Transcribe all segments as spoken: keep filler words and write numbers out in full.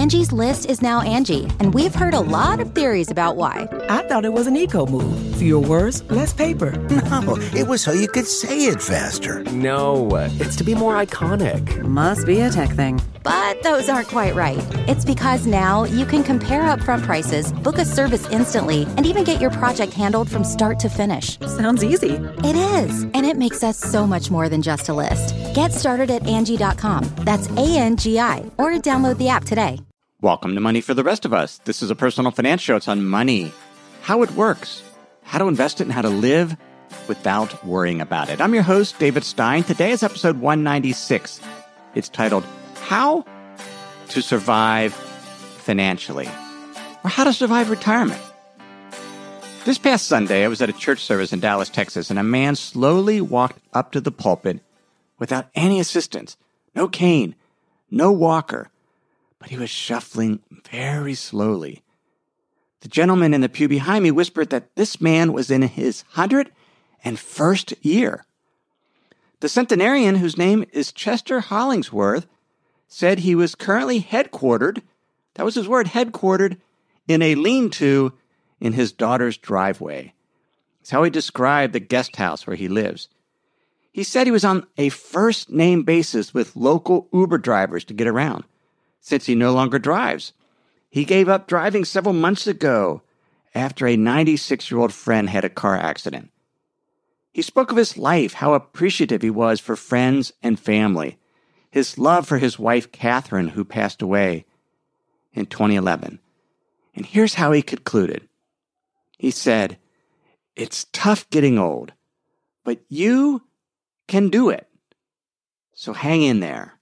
Angie's List is now Angie, and we've heard a lot of theories about why. I thought it was an eco move. Fewer words, less paper. No, it was so you could say it faster. No, it's to be more iconic. Must be a tech thing. But those aren't quite right. It's because now you can compare upfront prices, book a service instantly, and even get your project handled from start to finish. Sounds easy. It is, and it makes us so much more than just a list. Get started at Angie dot com. That's A N G I, or download the app today. Welcome to Money for the Rest of Us. This is a personal finance show. It's on money, how it works, how to invest it, and how to live without worrying about it. I'm your host, David Stein. Today is episode one ninety-six. It's titled, How to Survive Financially, or How to Survive Retirement. This past Sunday, I was at a church service in Dallas, Texas, and a man slowly walked up to the pulpit without any assistance, no cane, no walker, but he was shuffling very slowly. The gentleman in the pew behind me whispered that this man was in his one hundred first year. The centenarian, whose name is Chester Hollingsworth, said he was currently headquartered, that was his word, headquartered, in a lean-to in his daughter's driveway. It's how he described the guest house where he lives. He said he was on a first-name basis with local Uber drivers to get around, since he no longer drives. He gave up driving several months ago after a ninety-six-year-old friend had a car accident. He spoke of his life, how appreciative he was for friends and family, his love for his wife, Catherine, who passed away in twenty eleven. And here's how he concluded. He said, "It's tough getting old, but you can do it. So hang in there."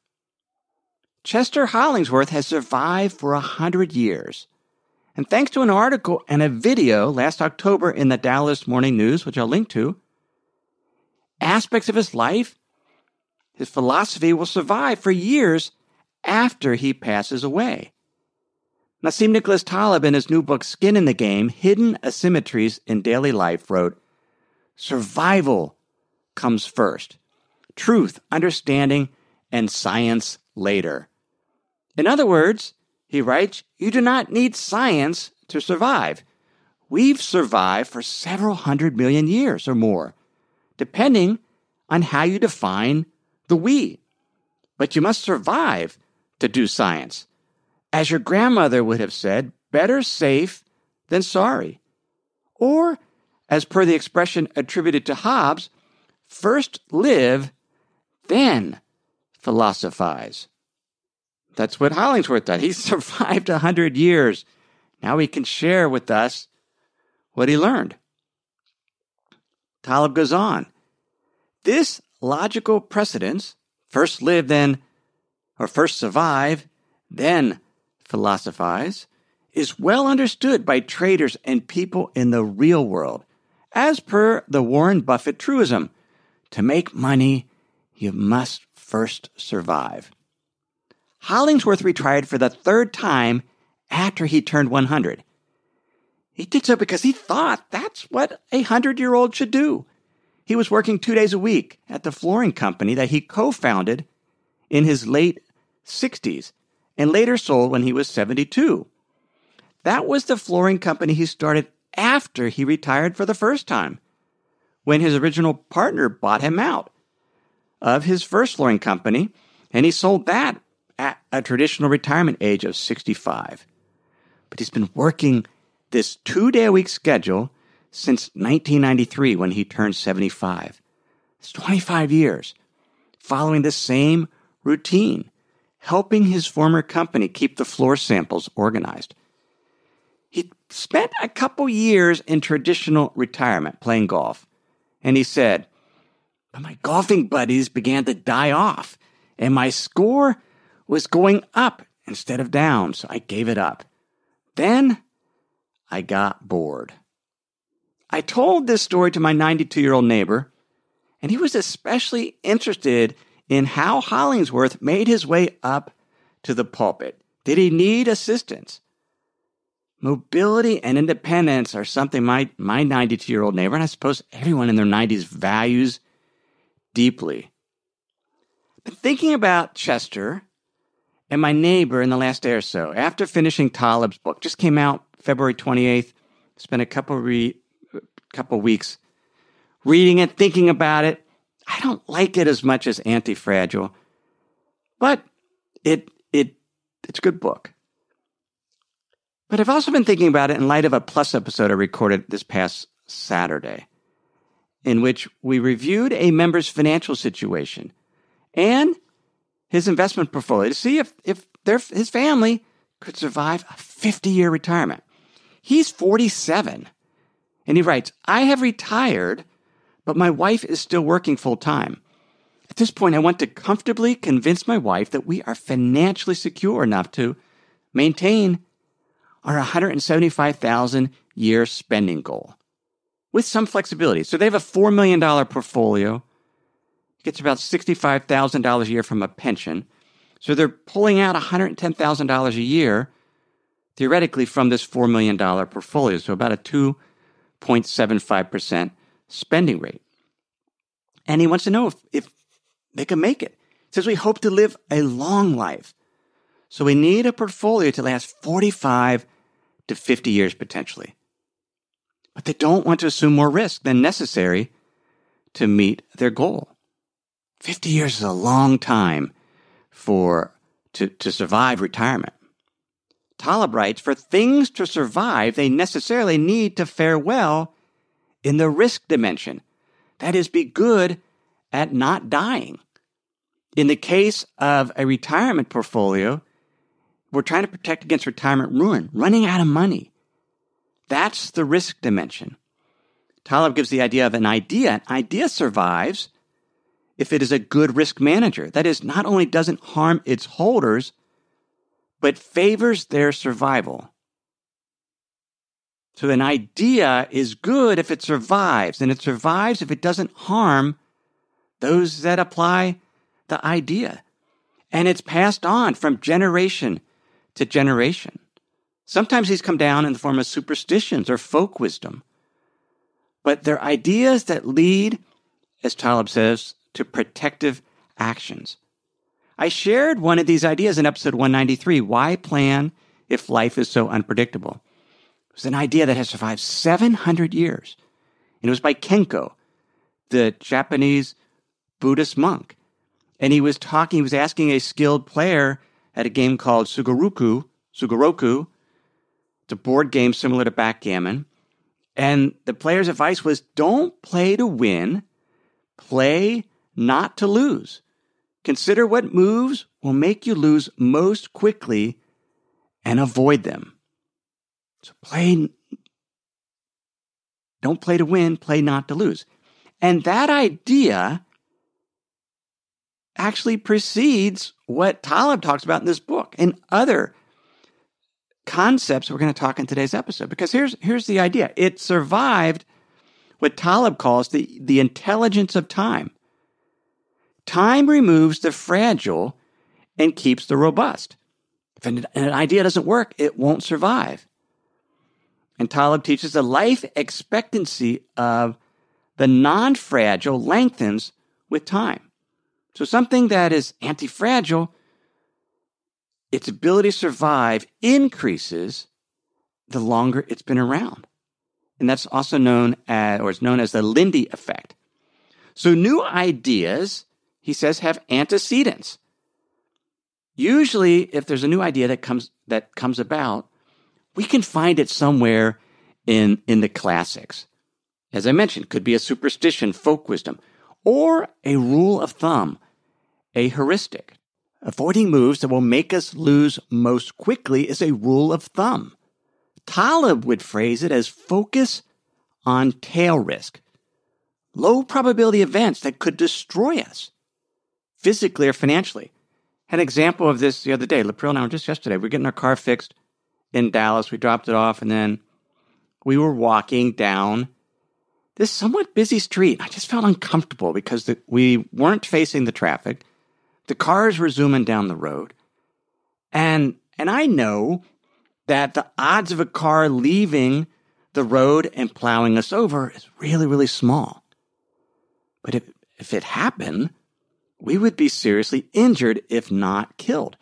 Chester Hollingsworth has survived for a hundred years. And thanks to an article and a video last October in the Dallas Morning News, which I'll link to, aspects of his life, his philosophy will survive for years after he passes away. Nassim Nicholas Taleb, in his new book, Skin in the Game, Hidden Asymmetries in Daily Life, wrote, "Survival comes first. Truth, understanding, and science later." In other words, he writes, you do not need science to survive. We've survived for several hundred million years or more, depending on how you define the we. But you must survive to do science. As your grandmother would have said, better safe than sorry. Or, as per the expression attributed to Hobbes, first live, then philosophize. That's what Hollingsworth did. He survived a hundred years. Now he can share with us what he learned. Taleb goes on. This logical precedence, first live, then, or first survive, then philosophize, is well understood by traders and people in the real world, as per the Warren Buffett truism. To make money, you must first survive. Hollingsworth retired for the third time after he turned one hundred. He did so because he thought that's what a hundred-year-old should do. He was working two days a week at the flooring company that he co-founded in his late sixties and later sold when he was seventy-two. That was the flooring company he started after he retired for the first time, when his original partner bought him out of his first flooring company, and he sold that at a traditional retirement age of sixty-five. But he's been working this two-day-a-week schedule since nineteen ninety-three when he turned seventy-five. It's twenty-five years, following the same routine, helping his former company keep the floor samples organized. He spent a couple years in traditional retirement playing golf, and he said, but my golfing buddies began to die off, and my score was going up instead of down, so I gave it up. Then I got bored. I told this story to my ninety-two-year-old neighbor, and he was especially interested in how Hollingsworth made his way up to the pulpit. Did he need assistance? Mobility and independence are something my, my ninety-two-year-old neighbor, and I suppose everyone in their nineties values deeply. But thinking about Chester and my neighbor in the last day or so, after finishing Taleb's book, just came out February twenty-eighth, spent a couple re, couple weeks reading it, thinking about it. I don't like it as much as Anti-Fragile, but it it it's a good book. But I've also been thinking about it in light of a Plus episode I recorded this past Saturday, in which we reviewed a member's financial situation and his investment portfolio to see if, if their, his family could survive a fifty-year retirement. He's forty-seven, and he writes, I have retired, but my wife is still working full-time. At this point, I want to comfortably convince my wife that we are financially secure enough to maintain our one hundred seventy-five thousand dollars year spending goal with some flexibility. So they have a four million dollars portfolio. It gets about sixty-five thousand dollars a year from a pension. So they're pulling out one hundred ten thousand dollars a year, theoretically, from this four million dollars portfolio. So about a two point seven five percent spending rate. And he wants to know if, if they can make it. He says, we hope to live a long life. So we need a portfolio to last forty-five to fifty years potentially. But they don't want to assume more risk than necessary to meet their goal. fifty years is a long time for to, to survive retirement. Taleb writes, for things to survive, they necessarily need to fare well in the risk dimension. That is, be good at not dying. In the case of a retirement portfolio, we're trying to protect against retirement ruin, running out of money. That's the risk dimension. Taleb gives the idea of an idea. An idea survives if it is a good risk manager. That is, not only doesn't harm its holders, but favors their survival. So an idea is good if it survives, and it survives if it doesn't harm those that apply the idea. And it's passed on from generation to generation. Sometimes these come down in the form of superstitions or folk wisdom. But they're ideas that lead, as Taleb says, to protective actions. I shared one of these ideas in episode one ninety-three, Why Plan If Life is So Unpredictable? It was an idea that has survived seven hundred years. And it was by Kenko, the Japanese Buddhist monk. And he was talking, he was asking a skilled player at a game called Sugoroku, Sugoroku. It's a board game similar to backgammon. And the player's advice was, don't play to win, play not to lose. Consider what moves will make you lose most quickly and avoid them. So play, don't play to win, play not to lose. And that idea actually precedes what Taleb talks about in this book and other concepts we're going to talk in today's episode. Because here's, here's the idea. It survived what Taleb calls the, the intelligence of time. Time removes the fragile and keeps the robust. If an, an idea doesn't work, it won't survive. And Taleb teaches the life expectancy of the non-fragile lengthens with time. So something that is anti-fragile, its ability to survive increases the longer it's been around. And that's also known as, or it's known as the Lindy effect. So new ideas, he says, have antecedents. Usually, if there's a new idea that comes that comes about, we can find it somewhere in, in the classics. As I mentioned, could be a superstition, folk wisdom, or a rule of thumb, a heuristic. Avoiding moves that will make us lose most quickly is a rule of thumb. Taleb would phrase it as focus on tail risk, low probability events that could destroy us, physically or financially. Had an example of this the other day. Lapril and I, just yesterday, we were getting our car fixed in Dallas. We dropped it off, and then we were walking down this somewhat busy street. I just felt uncomfortable because the, we weren't facing the traffic. The cars were zooming down the road. And, and I know that the odds of a car leaving the road and plowing us over is really, really small. But if, if it happened, we would be seriously injured, if not killed.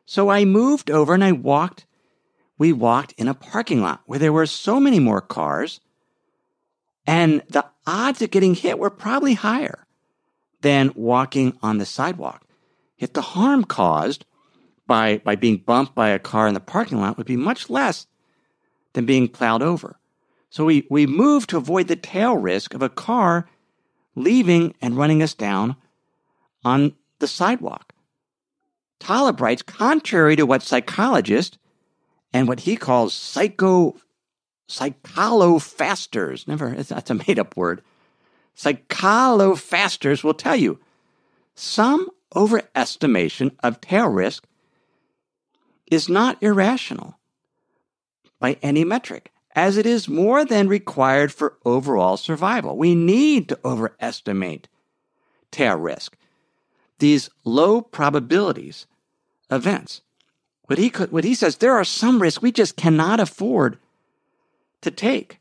So I moved over and I walked, we walked in a parking lot where there were so many more cars, and the odds of getting hit were probably higher than walking on the sidewalk. Yet the harm caused by, by being bumped by a car in the parking lot would be much less than being plowed over. So we, we moved to avoid the tail risk of a car leaving and running us down on the sidewalk. Taleb writes, contrary to what psychologists and what he calls psycho, psycholofasters, never, that's a made-up word, psycholofasters will tell you, some overestimation of tail risk is not irrational by any metric, as it is more than required for overall survival. We need to overestimate tail risk, these low probabilities events. What he could, what he says, there are some risks we just cannot afford to take.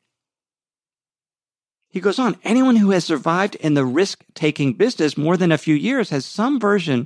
He goes on, anyone who has survived in the risk-taking business more than a few years has some version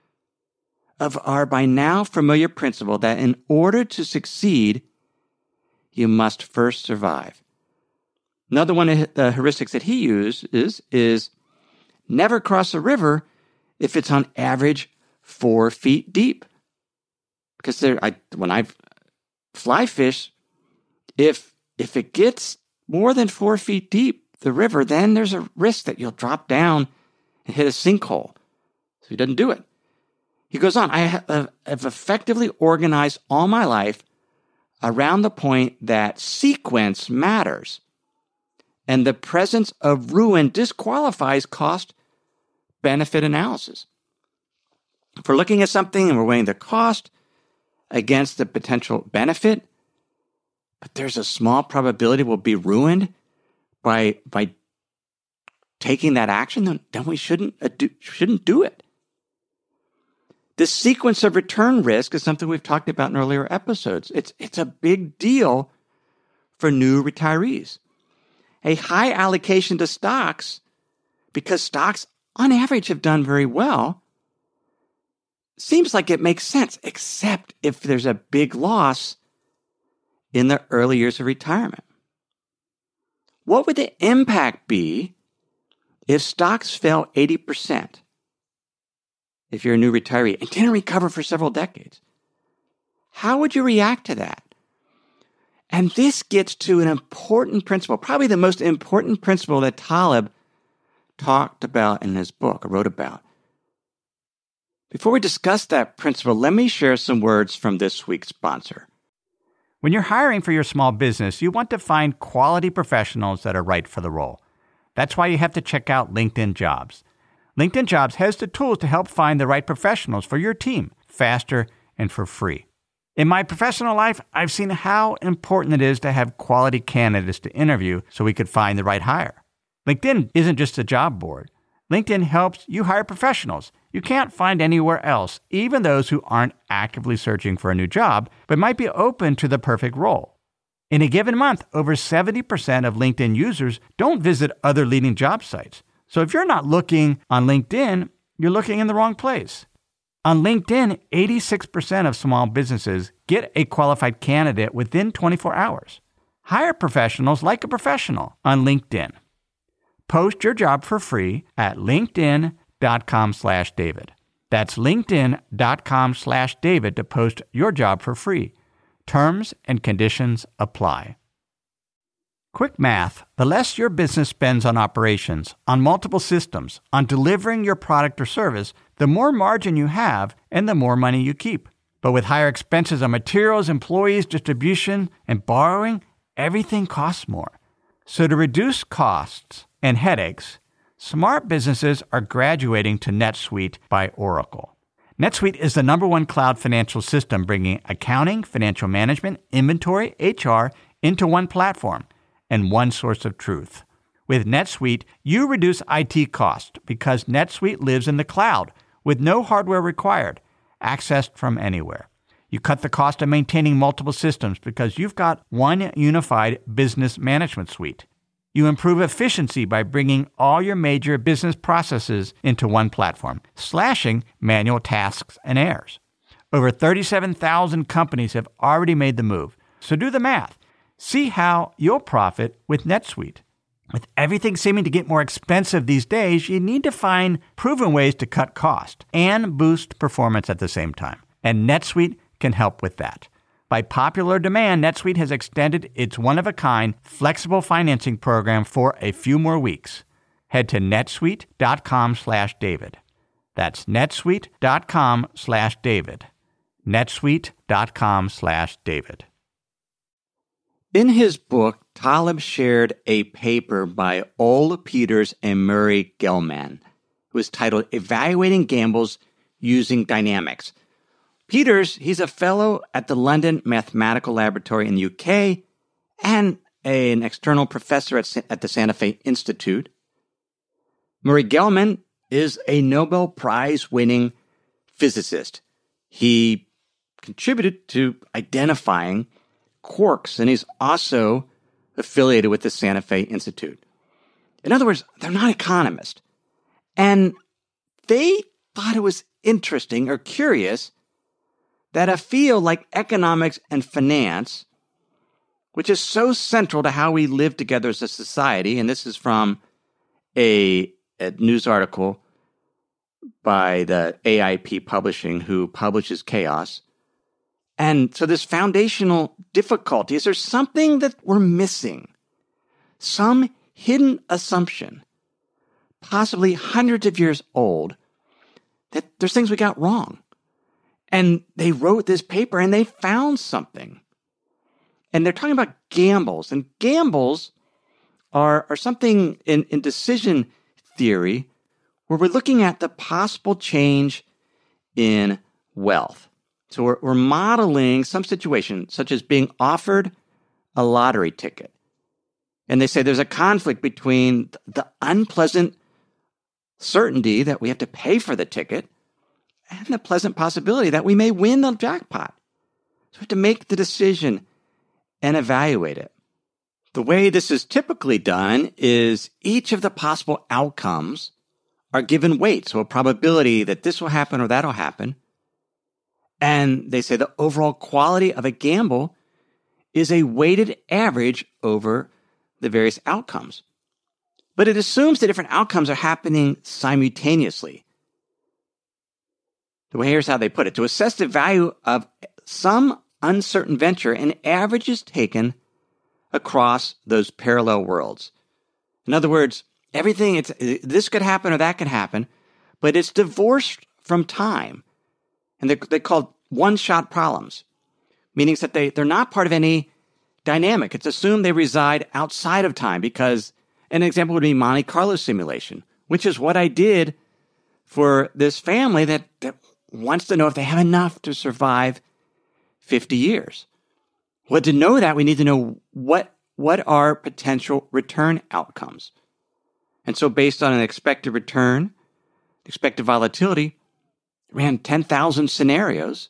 of our by now familiar principle that in order to succeed, you must first survive. Another one of the heuristics that he uses is, is never cross a river if it's on average four feet deep. Because there, I, when I fly fish, if if it gets more than four feet deep, the river, then there's a risk that you'll drop down and hit a sinkhole. So he doesn't do it. He goes on, I have, have effectively organized all my life around the point that sequence matters, and the presence of ruin disqualifies cost-benefit analysis. If we're looking at something and we're weighing the cost against the potential benefit, but there's a small probability we'll be ruined by by taking that action, then, then we shouldn't uh, do, shouldn't do it. This sequence of return risk is something we've talked about in earlier episodes. It's it's a big deal for new retirees. A high allocation to stocks, because stocks on average have done very well, seems like it makes sense, except if there's a big loss in the early years of retirement. What would the impact be if stocks fell eighty percent? If you're a new retiree and didn't recover for several decades? How would you react to that? And this gets to an important principle, probably the most important principle that Taleb talked about in his book, or wrote about. Before we discuss that principle, let me share some words from this week's sponsor. When you're hiring for your small business, you want to find quality professionals that are right for the role. That's why you have to check out LinkedIn Jobs. LinkedIn Jobs has the tools to help find the right professionals for your team faster and for free. In my professional life, I've seen how important it is to have quality candidates to interview so we could find the right hire. LinkedIn isn't just a job board. LinkedIn helps you hire professionals you can't find anywhere else, even those who aren't actively searching for a new job, but might be open to the perfect role. In a given month, over seventy percent of LinkedIn users don't visit other leading job sites. So if you're not looking on LinkedIn, you're looking in the wrong place. On LinkedIn, eighty-six percent of small businesses get a qualified candidate within twenty-four hours. Hire professionals like a professional on LinkedIn. Post your job for free at linkedin.com slash David. That's linkedin.com slash David to post your job for free. Terms and conditions apply. Quick math. The less your business spends on operations, on multiple systems, on delivering your product or service, the more margin you have and the more money you keep. But with higher expenses on materials, employees, distribution, and borrowing, everything costs more. So to reduce costs and headaches, smart businesses are graduating to NetSuite by Oracle. NetSuite is the number one cloud financial system, bringing accounting, financial management, inventory, H R into one platform and one source of truth. With NetSuite, you reduce I T costs because NetSuite lives in the cloud with no hardware required, accessed from anywhere. You cut the cost of maintaining multiple systems because you've got one unified business management suite. You improve efficiency by bringing all your major business processes into one platform, slashing manual tasks and errors. Over thirty-seven thousand companies have already made the move. So do the math. See how you'll profit with NetSuite. With everything seeming to get more expensive these days, you need to find proven ways to cut cost and boost performance at the same time. And NetSuite can help with that. By popular demand, NetSuite has extended its one-of-a-kind flexible financing program for a few more weeks. Head to netsuite.com slash David. That's netsuite.com slash David. netsuite.com slash David. In his book, Taleb shared a paper by Ole Peters and Murray Gell-Mann. It was titled Evaluating Gambles Using Dynamics. Peters, he's a fellow at the London Mathematical Laboratory in the U K and a, an external professor at, at the Santa Fe Institute. Murray Gell-Mann is a Nobel Prize-winning physicist. He contributed to identifying quarks, and he's also affiliated with the Santa Fe Institute. In other words, they're not economists. And they thought it was interesting or curious that a field like economics and finance, which is so central to how we live together as a society, and this is from a, a news article by the A I P Publishing, who publishes Chaos. And so this foundational difficulty is there's something that we're missing, some hidden assumption, possibly hundreds of years old, that there's things we got wrong. And they wrote this paper and they found something. And they're talking about gambles. And gambles are, are something in, in decision theory where we're looking at the possible change in wealth. So we're, we're modeling some situation, such as being offered a lottery ticket. And they say there's a conflict between the unpleasant certainty that we have to pay for the ticket and the pleasant possibility that we may win the jackpot. So we have to make the decision and evaluate it. The way this is typically done is each of the possible outcomes are given weight, so a probability that this will happen or that will happen. And they say the overall quality of a gamble is a weighted average over the various outcomes. But it assumes the different outcomes are happening simultaneously. The way here's how they put it. To assess the value of some uncertain venture, an average is taken across those parallel worlds. In other words, everything, it's this could happen or that could happen, but it's divorced from time. And they're, they're called one-shot problems, meaning that they, they're not part of any dynamic. It's assumed they reside outside of time because an example would be Monte Carlo simulation, which is what I did for this family that, that wants to know if they have enough to survive fifty years. Well, to know that, we need to know what, what are potential return outcomes. And so based on an expected return, expected volatility, ran ten thousand scenarios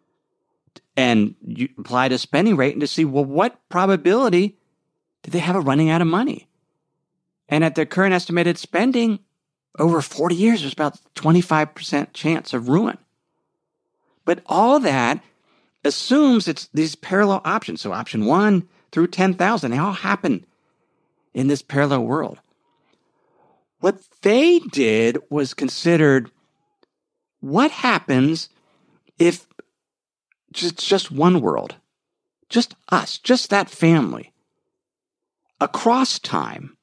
and you applied a spending rate and to see, well, what probability did they have of running out of money? And at their current estimated spending, over forty years, there's about twenty-five percent chance of ruin. But all that assumes it's these parallel options. So option one through ten thousand, they all happen in this parallel world. What they did was considered what happens if it's just one world, just us, just that family, across time.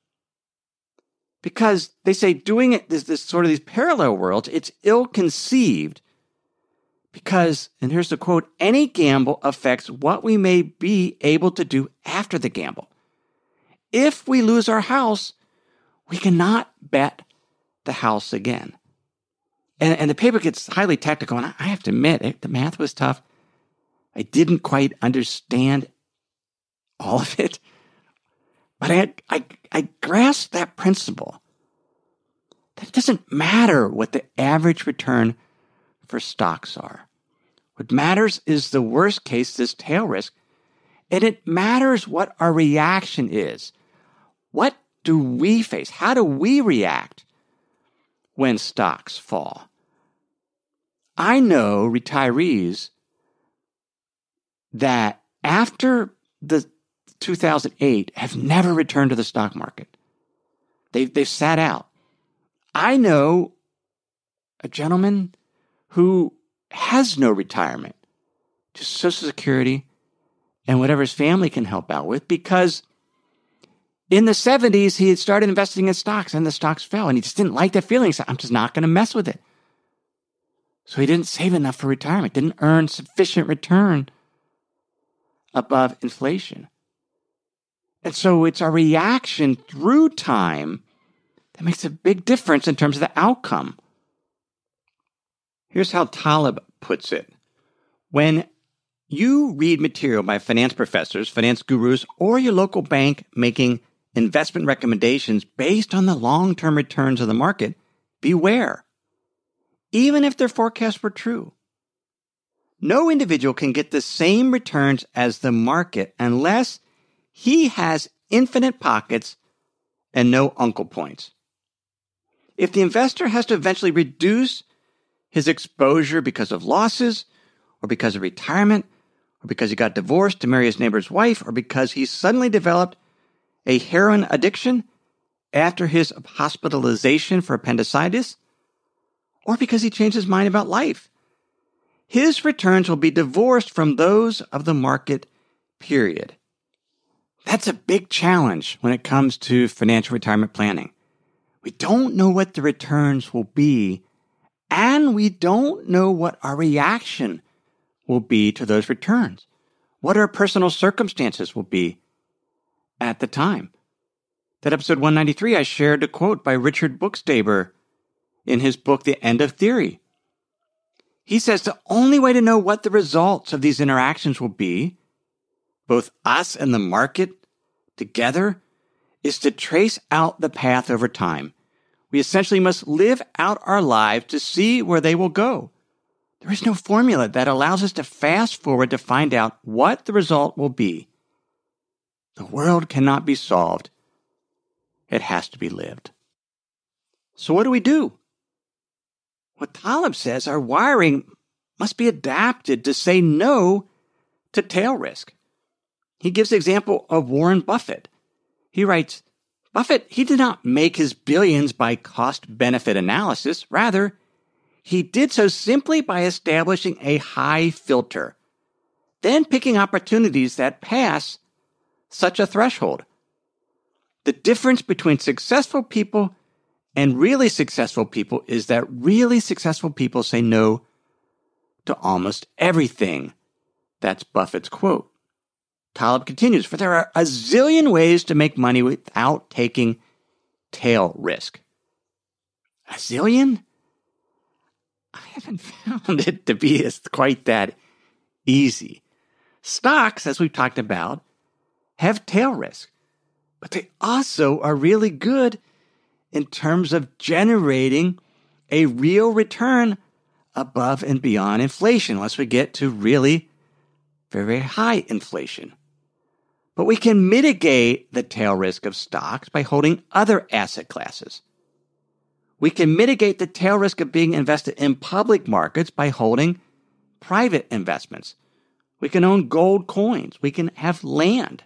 Because they say doing it, this, this sort of these parallel worlds, it's ill-conceived because, and here's the quote, any gamble affects what we may be able to do after the gamble. If we lose our house, we cannot bet the house again. And, and the paper gets highly technical, and I, I have to admit, it, the math was tough. I didn't quite understand all of it, but I, I, I grasped that principle. That it doesn't matter what the average return for stocks are. What matters is the worst case, this tail risk, and it matters what our reaction is. What do we face? How do we react when stocks fall? I know retirees that after the two thousand eight have never returned to the stock market. They've, they've sat out. I know a gentleman who has no retirement, just Social Security and whatever his family can help out with, because in the seventies, he had started investing in stocks and the stocks fell and he just didn't like that feeling. He said, I'm just not going to mess with it. So he didn't save enough for retirement, didn't earn sufficient return above inflation. And so it's our reaction through time that makes a big difference in terms of the outcome. Here's how Taleb puts it. When you read material by finance professors, finance gurus, or your local bank making investment recommendations based on the long-term returns of the market, beware. Even if their forecasts were true, no individual can get the same returns as the market unless he has infinite pockets and no uncle points. If the investor has to eventually reduce his exposure because of losses, or because of retirement, or because he got divorced to marry his neighbor's wife, or because he suddenly developed a heroin addiction after his hospitalization for appendicitis, or because he changed his mind about life, his returns will be divorced from those of the market, period. That's a big challenge when it comes to financial retirement planning. We don't know what the returns will be, and we don't know what our reaction will be to those returns, what our personal circumstances will be at the time. That episode one ninety-three, I shared a quote by Richard Buxtehude in his book, The End of Theory. He says the only way to know what the results of these interactions will be, both us and the market together, is to trace out the path over time. We essentially must live out our lives to see where they will go. There is no formula that allows us to fast forward to find out what the result will be. The world cannot be solved. It has to be lived. So what do we do? What Taleb says, our wiring must be adapted to say no to tail risk. He gives the example of Warren Buffett. He writes, Buffett, he did not make his billions by cost-benefit analysis. Rather, he did so simply by establishing a high filter, then picking opportunities that pass such a threshold. The difference between successful people and really successful people is that really successful people say no to almost everything. That's Buffett's quote. Taleb continues, for there are a zillion ways to make money without taking tail risk. A zillion? I haven't found it to be quite that easy. Stocks, as we've talked about, have tail risk, but they also are really good in terms of generating a real return above and beyond inflation, unless we get to really very, very high inflation. But we can mitigate the tail risk of stocks by holding other asset classes. We can mitigate the tail risk of being invested in public markets by holding private investments. We can own gold coins. We can have land.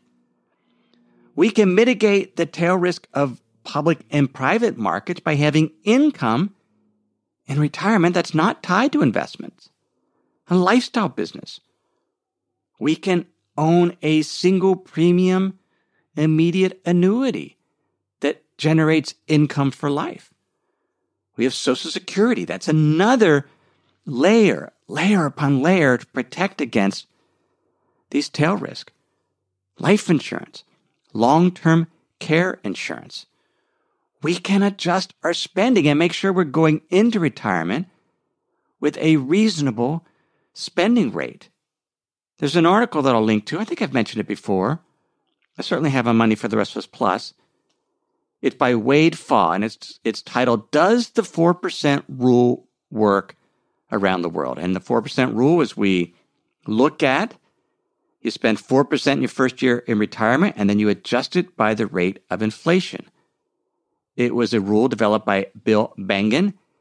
We can mitigate the tail risk of public and private markets by having income in retirement that's not tied to investments, a lifestyle business. We can own a single premium immediate annuity that generates income for life. We have Social Security. That's another layer, layer upon layer to protect against these tail risk. Life insurance, long-term care insurance. We can adjust our spending and make sure we're going into retirement with a reasonable spending rate. There's an article that I'll link to. I think I've mentioned it before. I certainly have on Money for the Rest of Us Plus. It's by Wade Faw, and it's it's titled, Does the four percent Rule Work Around the World? And the four percent rule is we look at, you spend four percent in your first year in retirement, and then you adjust it by the rate of inflation. It was a rule developed by Bill Bengen,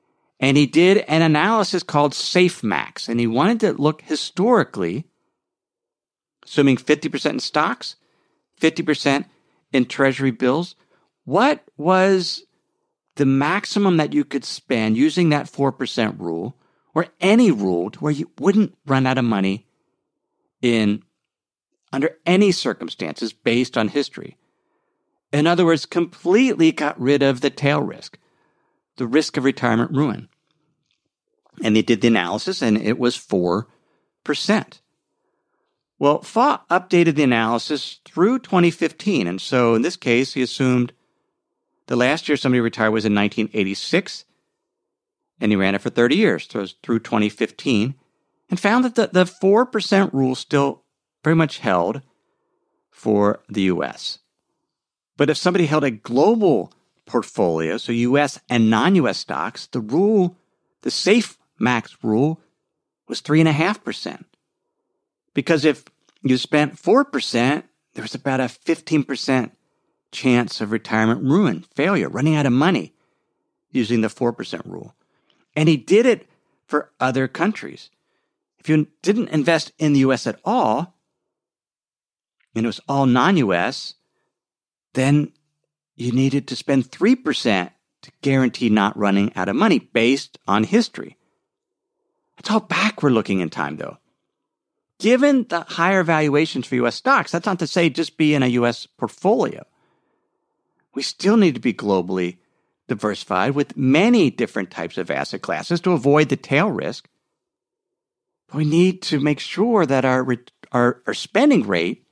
And he did an analysis called SafeMax, and he wanted to look historically, assuming fifty percent in stocks, fifty percent in treasury bills, what was the maximum that you could spend using that four percent rule, or any rule to where you wouldn't run out of money in under any circumstances based on history. In other words, completely got rid of the tail risk, the risk of retirement ruin. And they did the analysis, and it was four percent. Well, F A updated the analysis through twenty fifteen, and so in this case, he assumed the last year somebody retired was in nineteen eighty-six, and he ran it for thirty years, so it was through twenty fifteen, and found that the, the four percent rule still very much held for the U S. But if somebody held a global portfolio, so U S and non-U S stocks, the rule, the SafeMax rule, was three point five percent. Because if you spent four percent, there was about a fifteen percent chance of retirement ruin, failure, running out of money using the four percent rule. And he did it for other countries. If you didn't invest in the U S at all, and it was all non-U S, then you needed to spend three percent to guarantee not running out of money based on history. It's all backward looking in time, though. Given the higher valuations for U S stocks, that's not to say just be in a U S portfolio. We still need to be globally diversified with many different types of asset classes to avoid the tail risk. But we need to make sure that our, our, our spending rate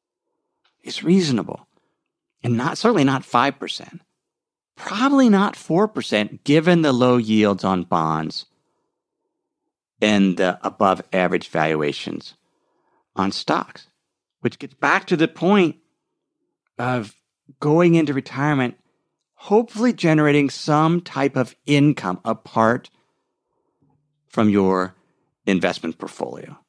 is reasonable and not certainly not five percent. Probably not four percent given the low yields on bonds and the above average valuations on stocks, which gets back to the point of going into retirement, hopefully generating some type of income apart from your investment portfolio.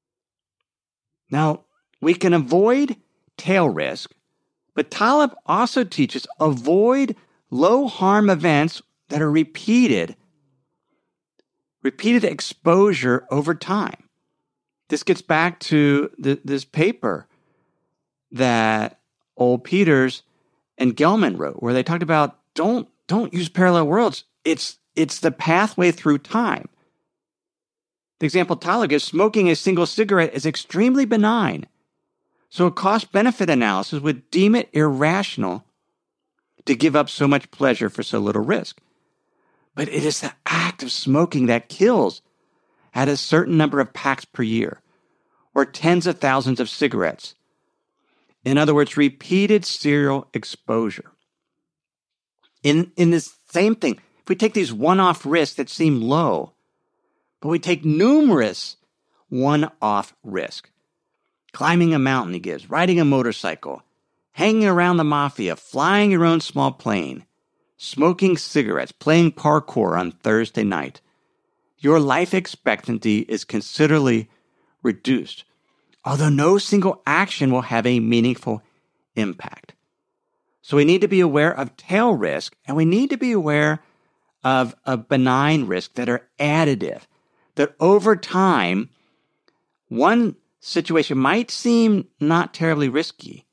Now, we can avoid tail risk, but Taleb also teaches avoid low harm events that are repeated, repeated exposure over time. This gets back to the, this paper that Old Peters and Gelman wrote, where they talked about don't don't use parallel worlds. It's it's the pathway through time. The example Taleb gives: smoking a single cigarette is extremely benign, so a cost-benefit analysis would deem it irrational to give up so much pleasure for so little risk. But it is the act of smoking that kills at a certain number of packs per year, or tens of thousands of cigarettes. In other words, repeated serial exposure. In, in this same thing, if we take these one-off risks that seem low, but we take numerous one-off risks, climbing a mountain, he gives, riding a motorcycle, hanging around the mafia, flying your own small plane, smoking cigarettes, playing parkour on Thursday night, your life expectancy is considerably reduced, although no single action will have a meaningful impact. So we need to be aware of tail risk, and we need to be aware of, of benign risk that are additive, that over time, one situation might seem not terribly risky,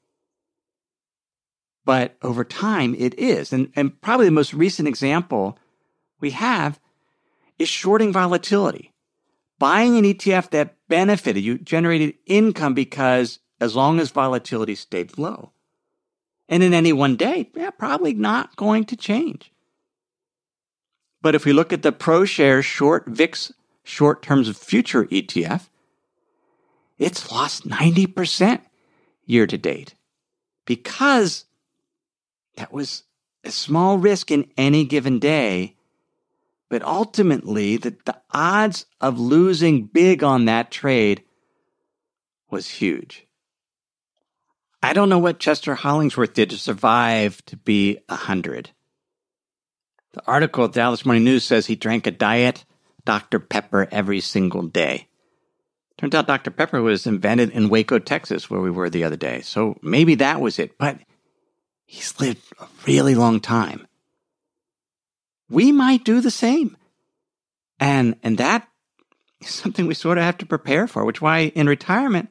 but over time it is. And, and probably the most recent example we have is shorting volatility. Buying an E T F that benefited you, generated income because as long as volatility stayed low. And in any one day, yeah, probably not going to change. But if we look at the ProShares Short V I X Short Terms of Future E T F, it's lost ninety percent year to date because that was a small risk in any given day. But ultimately, the, the odds of losing big on that trade was huge. I don't know what Chester Hollingsworth did to survive to be one hundred. The article at Dallas Morning News says he drank a diet Doctor Pepper every single day. Turns out Doctor Pepper was invented in Waco, Texas, where we were the other day. So maybe that was it. But he's lived a really long time. We might do the same. And, and that is something we sort of have to prepare for, which is why in retirement,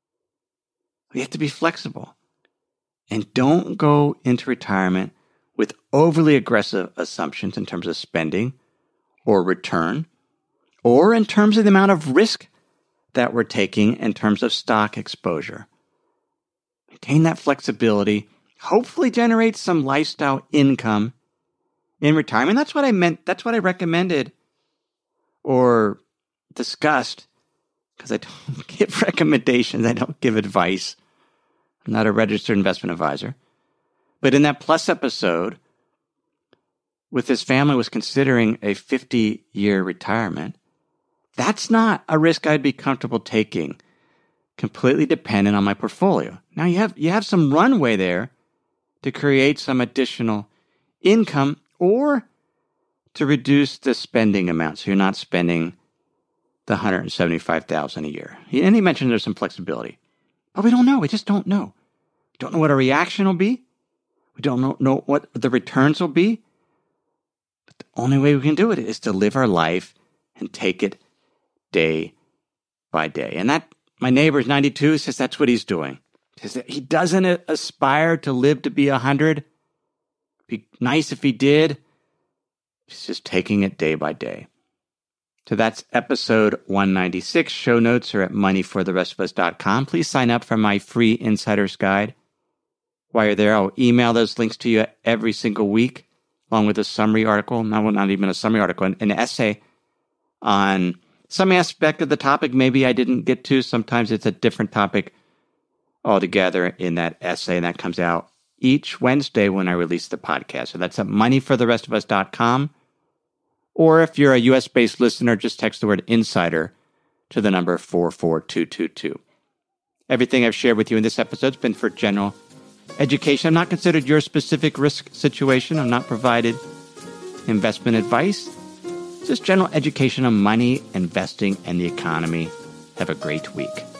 we have to be flexible. And don't go into retirement with overly aggressive assumptions in terms of spending or return, or in terms of the amount of risk that we're taking in terms of stock exposure. Maintain that flexibility, hopefully generate some lifestyle income in retirement. That's what I meant. That's what I recommended or discussed, because I don't give recommendations. I don't give advice. I'm not a registered investment advisor. But in that Plus episode, with this family was considering a fifty-year retirement, that's not a risk I'd be comfortable taking, completely dependent on my portfolio. Now, you have you have some runway there to create some additional income or to reduce the spending amount so you're not spending the one hundred seventy-five thousand dollars a year. And he mentioned there's some flexibility. But we don't know. We just don't know. We don't know what our reaction will be. We don't know, know what the returns will be. But the only way we can do it is to live our life and take it day by day. And that, my neighbor's ninety-two, says that's what he's doing. He says that he doesn't aspire to live to be one hundred. Be nice if he did. He's just taking it day by day. So that's episode one ninety-six. Show notes are at money for the rest of us dot com. Please sign up for my free Insider's Guide. While you're there, I'll email those links to you every single week, along with a summary article, not, well, not even a summary article, an, an essay on some aspect of the topic maybe I didn't get to. Sometimes it's a different topic altogether in that essay, and that comes out each Wednesday when I release the podcast. So that's at money for the rest of us dot com. Or if you're a U S-based listener, just text the word insider to the number four four two two two. Everything I've shared with you in this episode has been for general education. I'm not considered your specific risk situation. I'm not provided investment advice. Just general education on money, investing, and the economy. Have a great week.